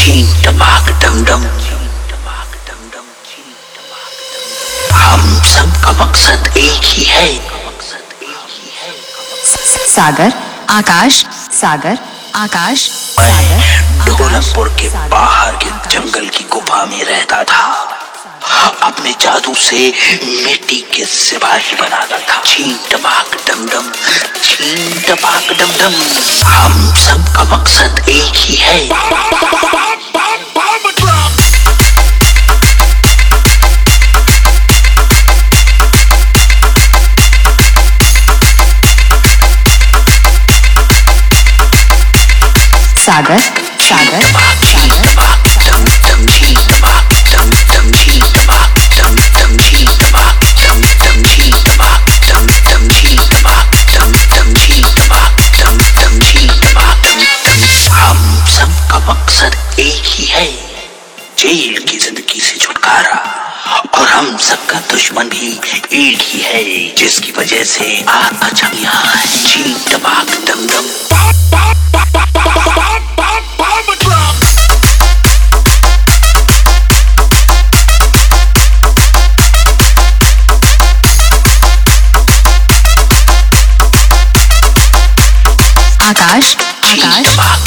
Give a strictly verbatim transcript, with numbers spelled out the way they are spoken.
चीन टपाक डम डम। हम सबका मकसद एक ही है। सागर आकाश, सागर आकाश। मैं ढोलकपुर के बाहर के जंगल की गुफा में रहता था। अपने जादू से मिट्टी के सिपाही बनाता था। छीन टपाक डम डम, छीन टपाक डम डम। हम सबका मकसद एक ही है। सागर, सागर, छीन टपाक डम डम, छीन टपाक डम डम, छीन टपाक डम डम, छीन टपाक डम डम, छीन टपाक डम डम, छीन टपाक डम डम, छीन टपाक डम डम, छीन टपाक डम डम। हम सबका मकसद एक ही है, जेल की जिंदगी से छुटकारा। और हम सबका दुश्मन भी एक ही है, जिसकी वजह से आज हम यहाँ हैं। छीन टपाक डम डम। आकाश, आकाश।